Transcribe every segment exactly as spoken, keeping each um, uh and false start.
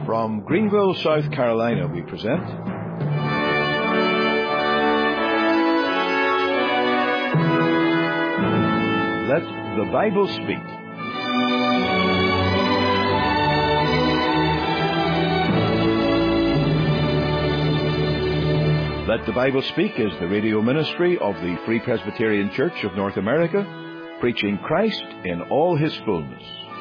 From Greenville, South Carolina, we present Let the Bible Speak. Let the Bible Speak is the radio ministry of the Free Presbyterian Church of North America, preaching Christ in all His fullness.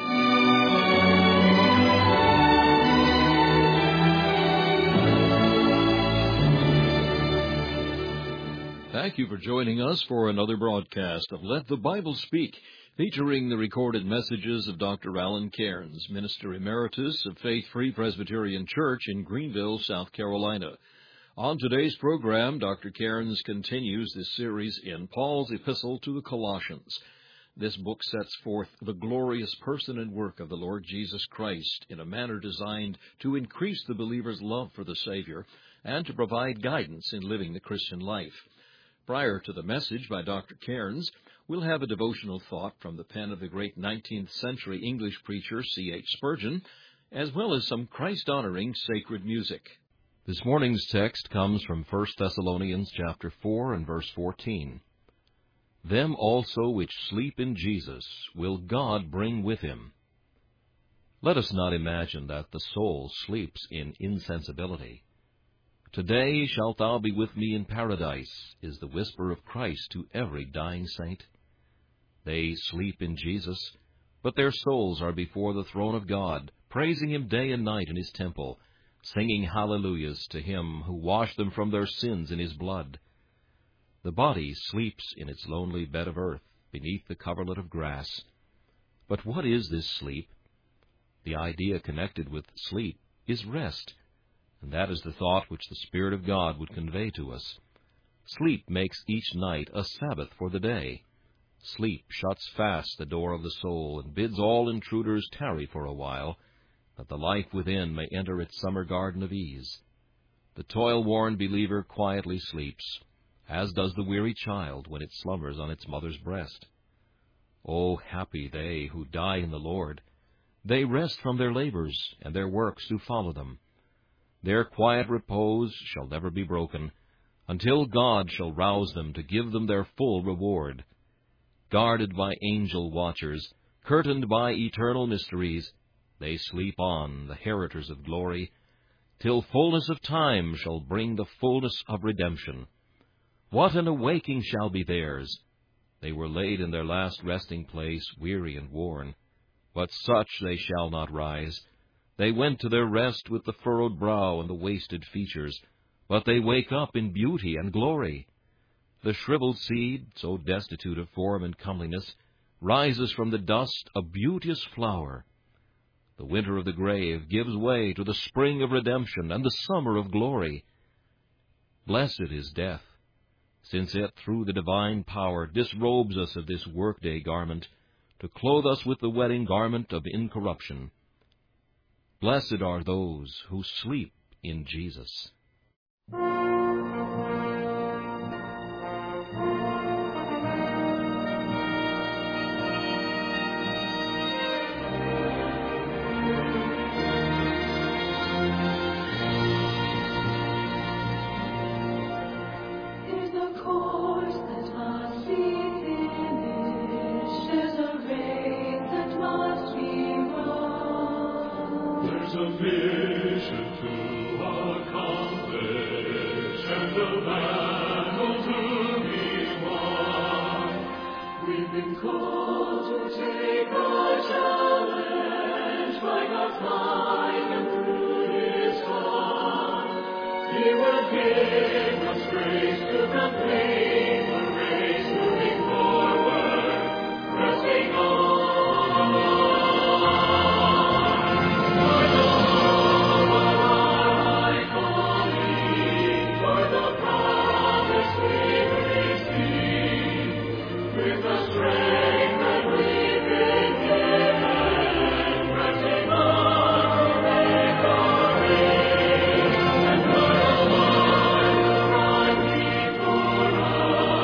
Thank you for joining us for another broadcast of Let the Bible Speak, featuring the recorded messages of Doctor Alan Cairns, Minister Emeritus of Faith Free Presbyterian Church in Greenville, South Carolina. On today's program, Doctor Cairns continues this series in Paul's Epistle to the Colossians. This book sets forth the glorious person and work of the Lord Jesus Christ in a manner designed to increase the believer's love for the Savior and to provide guidance in living the Christian life. Prior to the message by Doctor Cairns, we'll have a devotional thought from the pen of the great nineteenth century English preacher C H Spurgeon, as well as some Christ-honoring sacred music. This morning's text comes from First Thessalonians chapter four and verse fourteen. Them also which sleep in Jesus will God bring with him. Let us not imagine that the soul sleeps in insensibility. Today shalt thou be with me in paradise, is the whisper of Christ to every dying saint. They sleep in Jesus, but their souls are before the throne of God, praising Him day and night in His temple, singing hallelujahs to Him who washed them from their sins in His blood. The body sleeps in its lonely bed of earth, beneath the coverlet of grass. But what is this sleep? The idea connected with sleep is rest. And that is the thought which the Spirit of God would convey to us. Sleep makes each night a Sabbath for the day. Sleep shuts fast the door of the soul and bids all intruders tarry for a while, that the life within may enter its summer garden of ease. The toil-worn believer quietly sleeps, as does the weary child when it slumbers on its mother's breast. Oh, happy they who die in the Lord! They rest from their labors, and their works do follow them. Their quiet repose shall never be broken, until God shall rouse them to give them their full reward. Guarded by angel watchers, curtained by eternal mysteries, they sleep on, the heritors of glory, till fullness of time shall bring the fullness of redemption. What an awaking shall be theirs! They were laid in their last resting place, weary and worn, but such they shall not rise. They went to their rest with the furrowed brow and the wasted features, but they wake up in beauty and glory. The shriveled seed, so destitute of form and comeliness, rises from the dust a beauteous flower. The winter of the grave gives way to the spring of redemption and the summer of glory. Blessed is death, since it, through the divine power, disrobes us of this workday garment, to clothe us with the wedding garment of incorruption. Blessed are those who sleep in Jesus. Oh,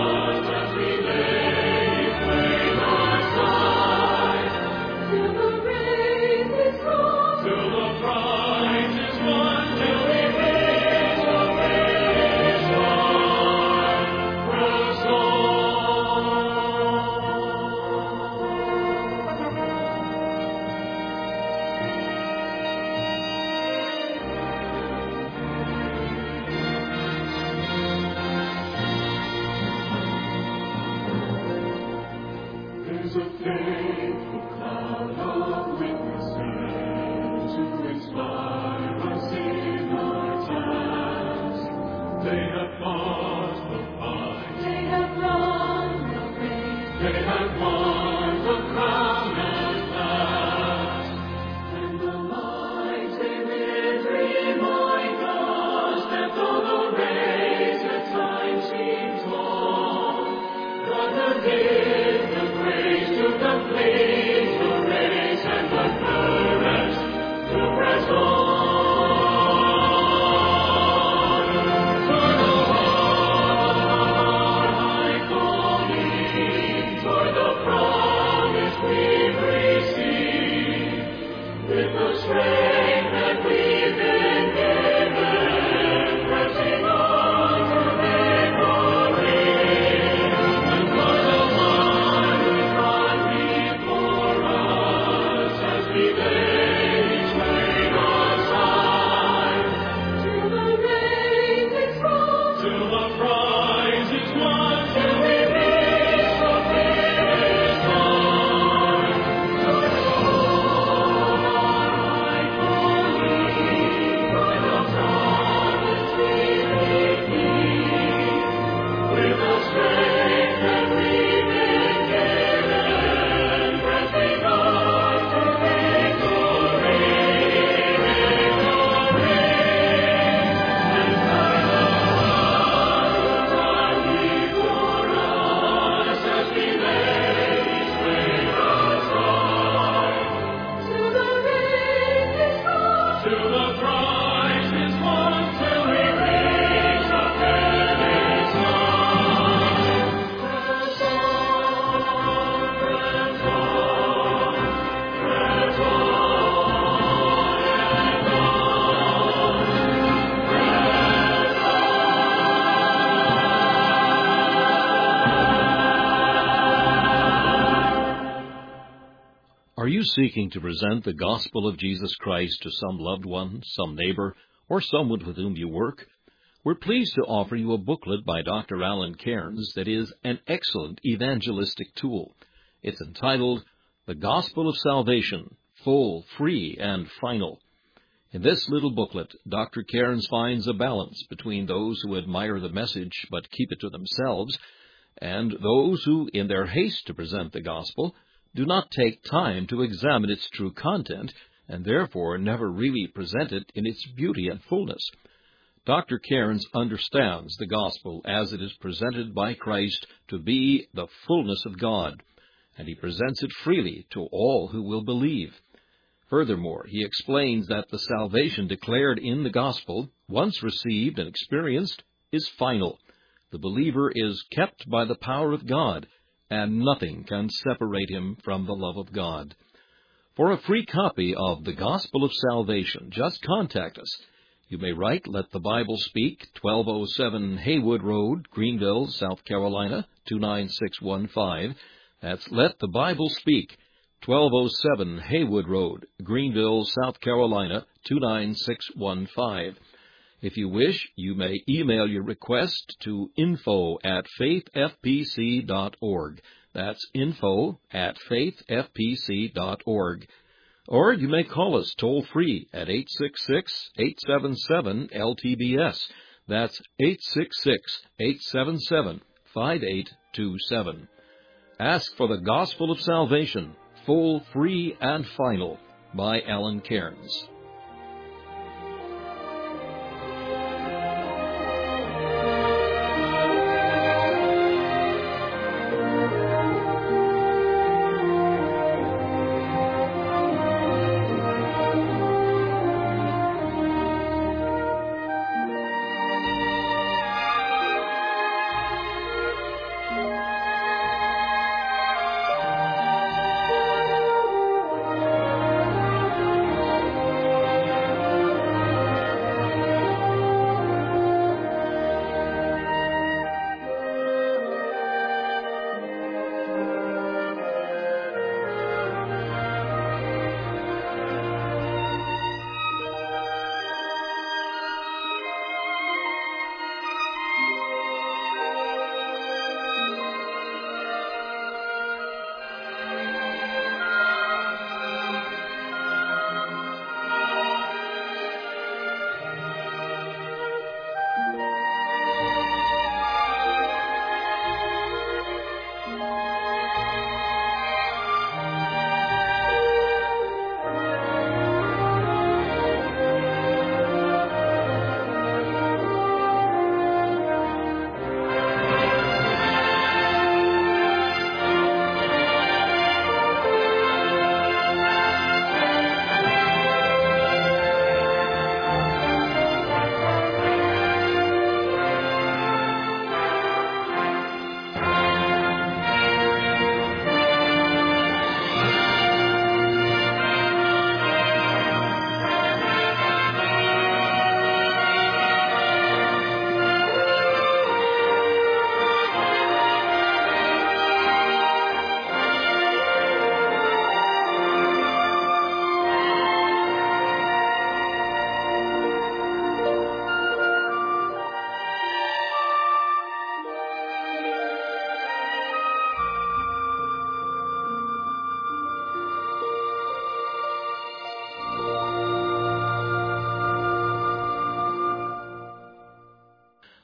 Are you seeking to present the gospel of Jesus Christ to some loved one, some neighbor, or someone with whom you work? We're pleased to offer you a booklet by Doctor Alan Cairns that is an excellent evangelistic tool. It's entitled, The Gospel of Salvation, Full, Free, and Final. In this little booklet, Doctor Cairns finds a balance between those who admire the message but keep it to themselves, and those who, in their haste to present the gospel, do not take time to examine its true content, and therefore never really present it in its beauty and fullness. Doctor Cairns understands the gospel as it is presented by Christ to be the fullness of God, and he presents it freely to all who will believe. Furthermore, he explains that the salvation declared in the gospel, once received and experienced, is final. The believer is kept by the power of God, and nothing can separate him from the love of God. For a free copy of The Gospel of Salvation, just contact us. You may write Let the Bible Speak, twelve oh seven Haywood Road, Greenville, South Carolina, two nine six one five. That's Let the Bible Speak, twelve oh seven Haywood Road, Greenville, South Carolina, two nine six one five. If you wish, you may email your request to info at faith f p c dot org. That's info at faith f p c dot org. Or you may call us toll-free at eight six six, eight seven seven, L T B S. That's eight six six, eight seven seven, five eight two seven. Ask for the Gospel of Salvation, Full, Free, and Final, by Alan Cairns.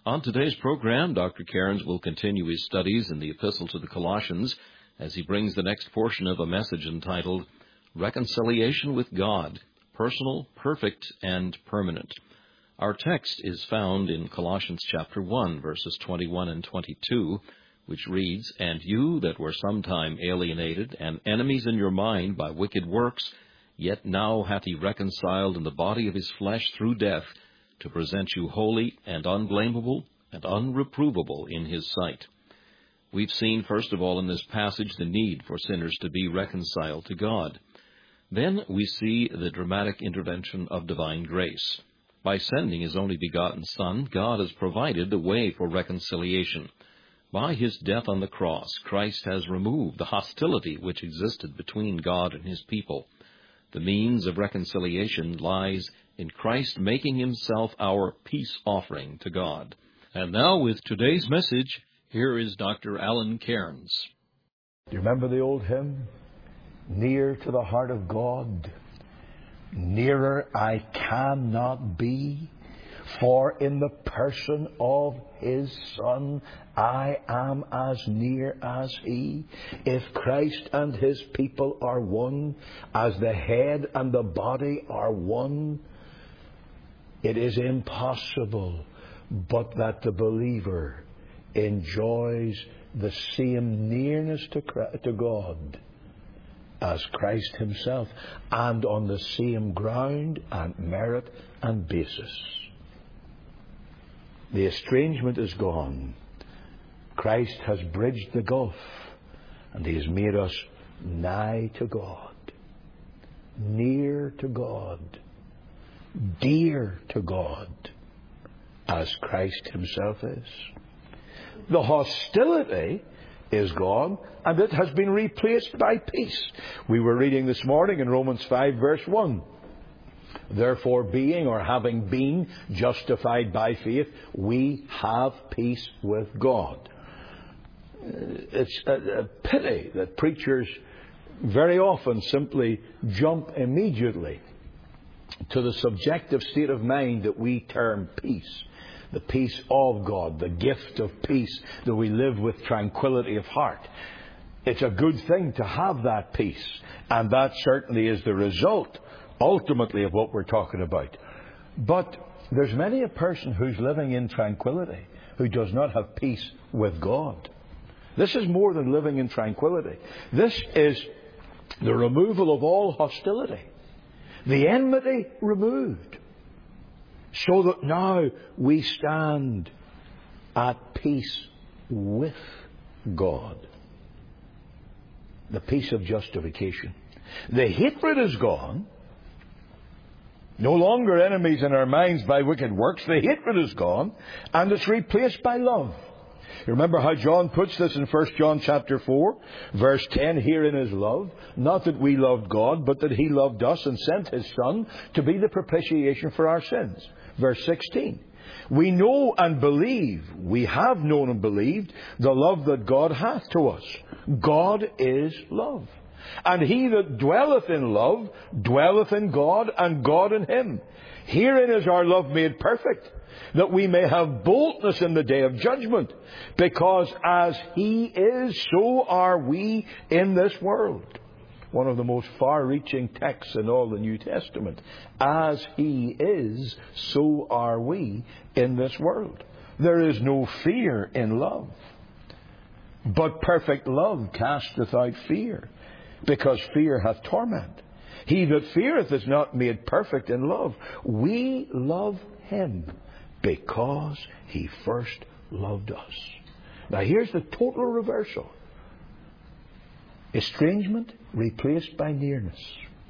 On today's program, Doctor Cairns will continue his studies in the Epistle to the Colossians as he brings the next portion of a message entitled Reconciliation with God, Personal, Perfect, and Permanent. Our text is found in Colossians chapter one, verses twenty-one and twenty-two, which reads, "And you that were sometime alienated and enemies in your mind by wicked works, yet now hath he reconciled in the body of his flesh through death, to present you holy and unblameable and unreprovable in his sight." We've seen, first of all, in this passage, the need for sinners to be reconciled to God. Then we see the dramatic intervention of divine grace. By sending his only begotten Son, God has provided the way for reconciliation. By his death on the cross, Christ has removed the hostility which existed between God and his people. The means of reconciliation lies in Christ making himself our peace offering to God. And now, with today's message, here is Doctor Alan Cairns. Do you remember the old hymn? Near to the heart of God, nearer I cannot be, for in the person of his Son I am as near as he. If Christ and his people are one, as the head and the body are one, it is impossible but that the believer enjoys the same nearness to to God as Christ himself, and on the same ground and merit and basis. The estrangement is gone. Christ has bridged the gulf, and he has made us nigh to God, near to God, dear to God, as Christ himself is. The hostility is gone, and it has been replaced by peace. We were reading this morning in Romans five, verse one. Therefore, being or having been justified by faith, we have peace with God. It's a, a pity that preachers very often simply jump immediately to the subjective state of mind that we term peace. The peace of God, the gift of peace, that we live with tranquility of heart. It's a good thing to have that peace, and that certainly is the result, ultimately, of what we're talking about. But there's many a person who's living in tranquility who does not have peace with God. This is more than living in tranquility. This is the removal of all hostility. The enmity removed. So that now we stand at peace with God. The peace of justification. The hatred is gone. No longer enemies in our minds by wicked works. The hatred is gone, and it's replaced by love. You remember how John puts this in First John chapter four, verse ten, "Herein is love, not that we loved God, but that he loved us and sent his Son to be the propitiation for our sins." Verse sixteen, "We know and believe, we have known and believed, the love that God hath to us. God is love. And he that dwelleth in love dwelleth in God, and God in him. Herein is our love made perfect, that we may have boldness in the day of judgment. Because as he is, so are we in this world." One of the most far-reaching texts in all the New Testament. As he is, so are we in this world. There is no fear in love. But perfect love casteth out fear, because fear hath torment. He that feareth is not made perfect in love. We love him because he first loved us. Now here's the total reversal. Estrangement replaced by nearness.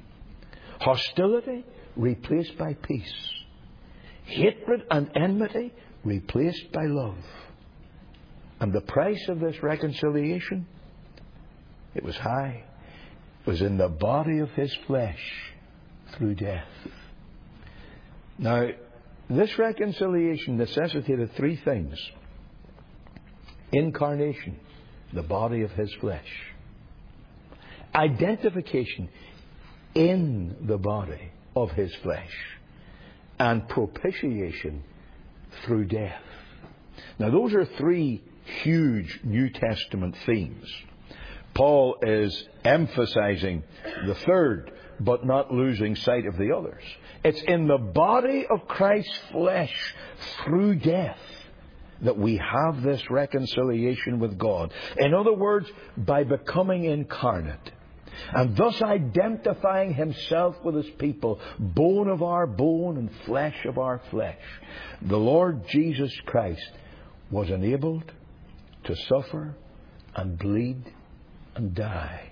Hostility replaced by peace. Hatred and enmity replaced by love. And the price of this reconciliation, it was high. It was in the body of his flesh through death. Now, this reconciliation necessitated three things. Incarnation, the body of his flesh. Identification in the body of his flesh. And propitiation through death. Now, those are three huge New Testament themes. Paul is emphasizing the third, but not losing sight of the others. It's in the body of Christ's flesh through death that we have this reconciliation with God. In other words, by becoming incarnate and thus identifying himself with his people, bone of our bone and flesh of our flesh, the Lord Jesus Christ was enabled to suffer and bleed and die.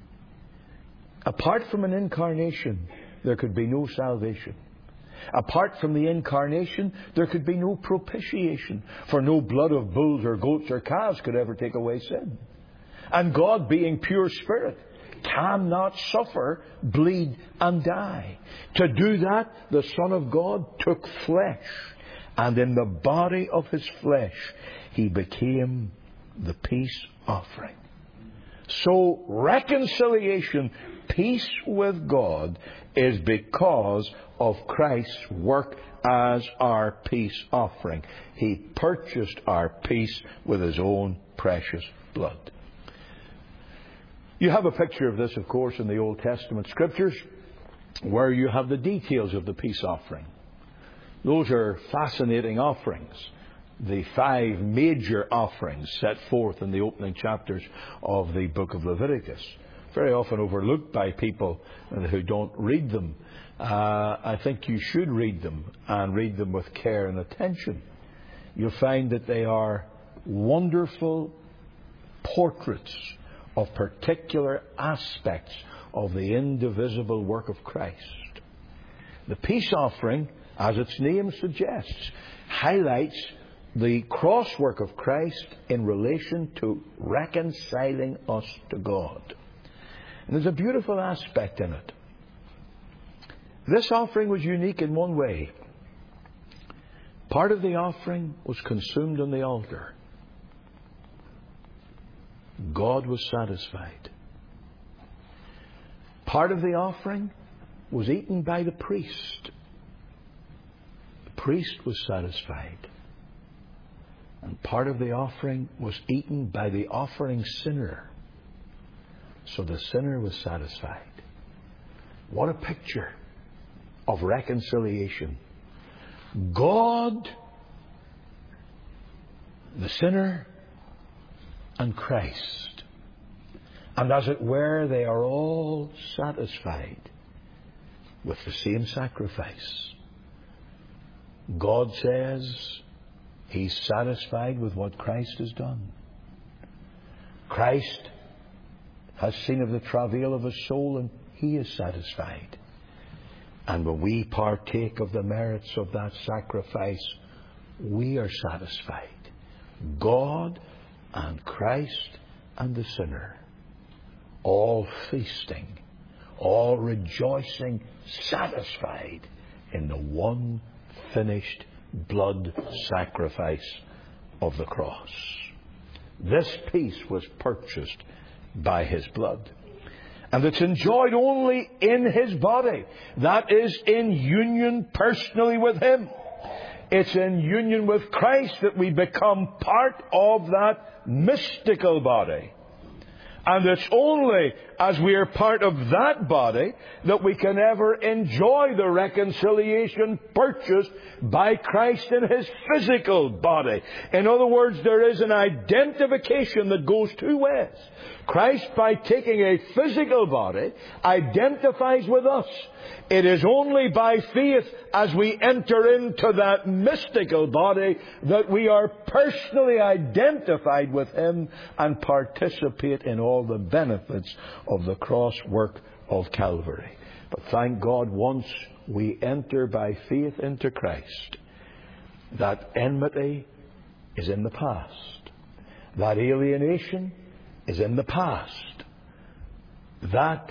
Apart from an incarnation, there could be no salvation. Apart from the incarnation, there could be no propitiation, for no blood of bulls or goats or calves could ever take away sin. And God, being pure spirit, cannot suffer, bleed and die. To do that, the Son of God took flesh, and in the body of his flesh he became the peace offering. So reconciliation, peace with God, is because of Christ's work as our peace offering. He purchased our peace with his own precious blood. You have a picture of this, of course, in the Old Testament Scriptures, where you have the details of the peace offering. Those are fascinating offerings. The five major offerings set forth in the opening chapters of the book of Leviticus, very often overlooked by people who don't read them. Uh, I think you should read them, and read them with care and attention. You'll find that they are wonderful portraits of particular aspects of the indivisible work of Christ. The peace offering, as its name suggests, highlights the cross work of Christ in relation to reconciling us to God. And there's a beautiful aspect in it. This offering was unique in one way. Part of the offering was consumed on the altar. God was satisfied. Part of the offering was eaten by the priest. The priest was satisfied. And part of the offering was eaten by the offering sinner. So the sinner was satisfied. What a picture of reconciliation. God, the sinner, and Christ. And as it were, they are all satisfied with the same sacrifice. God says He's satisfied with what Christ has done. Christ has seen of the travail of His soul, and He is satisfied. And when we partake of the merits of that sacrifice, we are satisfied. God and Christ and the sinner, all feasting, all rejoicing, satisfied in the one finished blood sacrifice of the cross. This peace was purchased by His blood. And it's enjoyed only in His body. That is, in union personally with Him. It's in union with Christ that we become part of that mystical body. And it's only as we are part of that body that we can ever enjoy the reconciliation purchased by Christ in His physical body. In other words, there is an identification that goes two ways. Christ, by taking a physical body, identifies with us. It is only by faith as we enter into that mystical body that we are personally identified with Him and participate in all the benefits of the cross work of Calvary. But thank God, once we enter by faith into Christ, that enmity is in the past. That alienation is in the past. That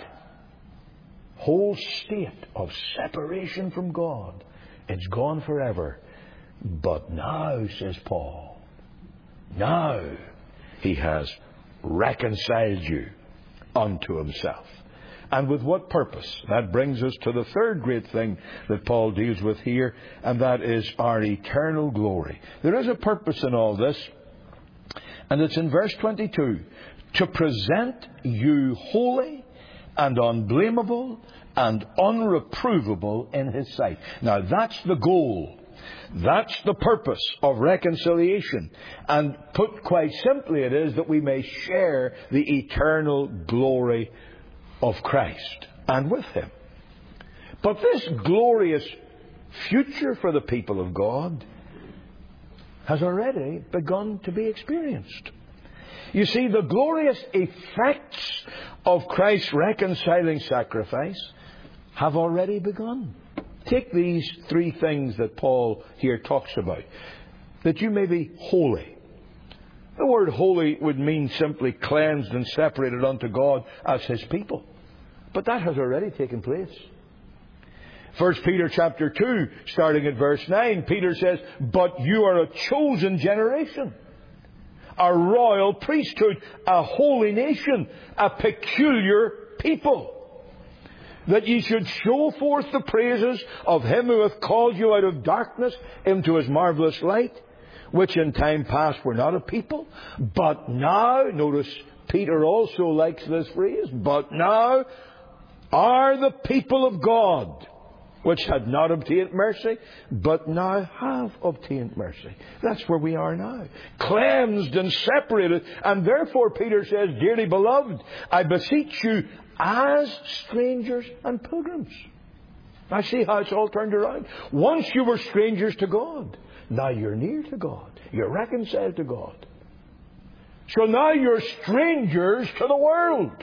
whole state of separation from God, it's gone forever. But now, says Paul, now He has reconciled you unto Himself. And with what purpose? That brings us to the third great thing that Paul deals with here, and that is our eternal glory. There is a purpose in all this, and it's in verse twenty-two. To present you holy and unblameable and unreprovable in His sight. Now that's the goal. That's the purpose of reconciliation. And put quite simply, it is that we may share the eternal glory of Christ and with Him. But this glorious future for the people of God has already begun to be experienced. You see, the glorious effects of Christ's reconciling sacrifice have already begun. Take these three things that Paul here talks about. That you may be holy. The word holy would mean simply cleansed and separated unto God as His people. But that has already taken place. First Peter chapter two, starting at verse nine, Peter says, "But you are a chosen generation, a royal priesthood, a holy nation, a peculiar people, that ye should show forth the praises of Him who hath called you out of darkness into His marvellous light, which in time past were not a people, but now," notice Peter also likes this phrase, "but now are the people of God, which had not obtained mercy, but now have obtained mercy." That's where we are now. Cleansed and separated. And therefore, Peter says, "Dearly beloved, I beseech you as strangers and pilgrims." I see how it's all turned around. Once you were strangers to God. Now you're near to God. You're reconciled to God. So now you're strangers to the world.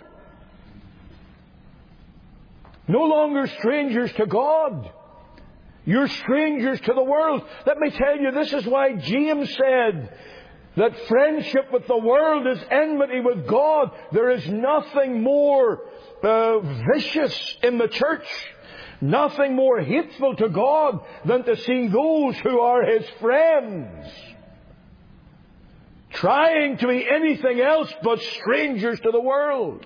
No longer strangers to God. You're strangers to the world. Let me tell you, this is why James said that friendship with the world is enmity with God. There is nothing more uh, vicious in the church, nothing more hateful to God than to see those who are His friends trying to be anything else but strangers to the world.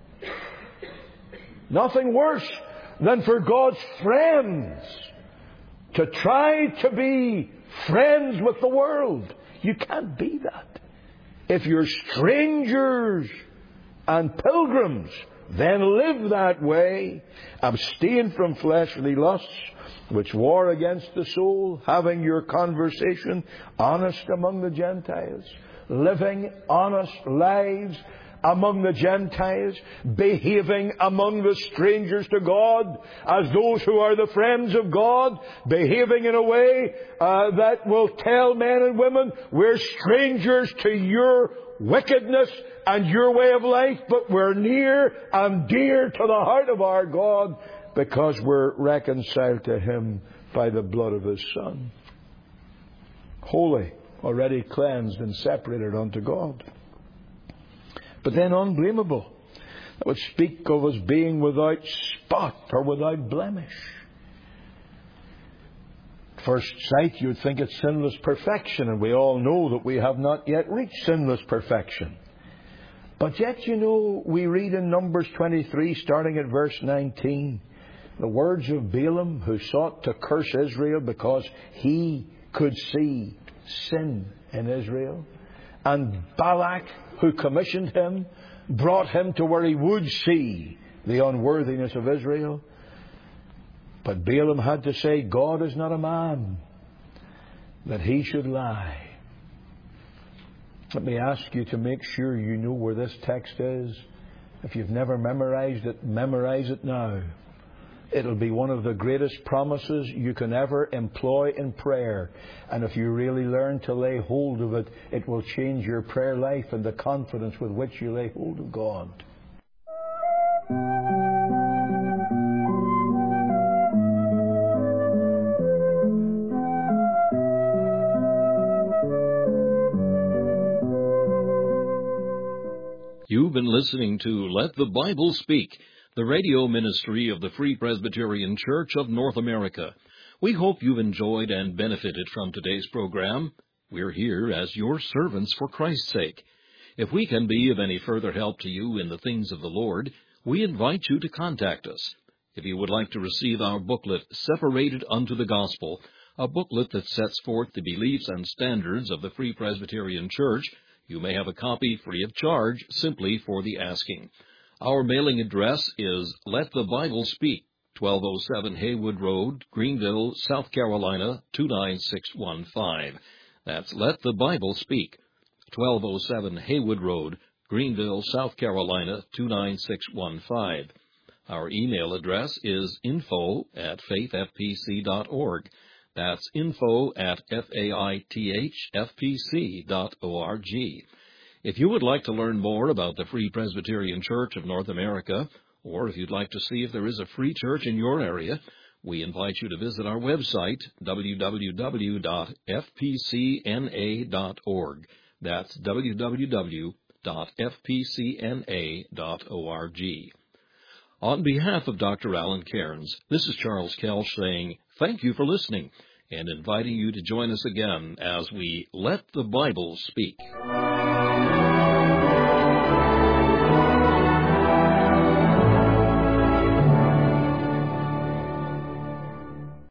Nothing worse than for God's friends to try to be friends with the world. You can't be that. If you're strangers and pilgrims, then live that way. Abstain from fleshly lusts which war against the soul, having your conversation honest among the Gentiles, living honest lives among the Gentiles, behaving among the strangers to God as those who are the friends of God, behaving in a way uh, that will tell men and women, we're strangers to your wickedness and your way of life, but we're near and dear to the heart of our God because we're reconciled to Him by the blood of His Son. Holy, already cleansed and separated unto God. But then unblameable. That would speak of us being without spot or without blemish. At first sight, you'd think it's sinless perfection, and we all know that we have not yet reached sinless perfection. But yet, you know, we read in Numbers twenty-three, starting at verse nineteen, the words of Balaam, who sought to curse Israel because he could see sin in Israel. And Balak, who commissioned him, brought him to where he would see the unworthiness of Israel. But Balaam had to say, God is not a man that he should lie. Let me ask you to make sure you know where this text is. If you've never memorized it, memorize it now. It'll be one of the greatest promises you can ever employ in prayer. And if you really learn to lay hold of it, it will change your prayer life and the confidence with which you lay hold of God. You've been listening to Let the Bible Speak, the radio ministry of the Free Presbyterian Church of North America. We hope you've enjoyed and benefited from today's program. We're here as your servants for Christ's sake. If we can be of any further help to you in the things of the Lord, we invite you to contact us. If you would like to receive our booklet, Separated Unto the Gospel, a booklet that sets forth the beliefs and standards of the Free Presbyterian Church, you may have a copy free of charge simply for the asking. Our mailing address is Let the Bible Speak, twelve oh seven Haywood Road, Greenville, South Carolina, two nine six one five. That's Let the Bible Speak, twelve oh seven Haywood Road, Greenville, South Carolina, two nine six one five. Our email address is info at faith f p c dot org. That's info at faithfpc dot org. If you would like to learn more about the Free Presbyterian Church of North America, or if you'd like to see if there is a free church in your area, we invite you to visit our website, w w w dot f p c n a dot org. That's w w w dot f p c n a dot org. On behalf of Doctor Alan Cairns, this is Charles Kelch saying thank you for listening and inviting you to join us again as we Let the Bible Speak.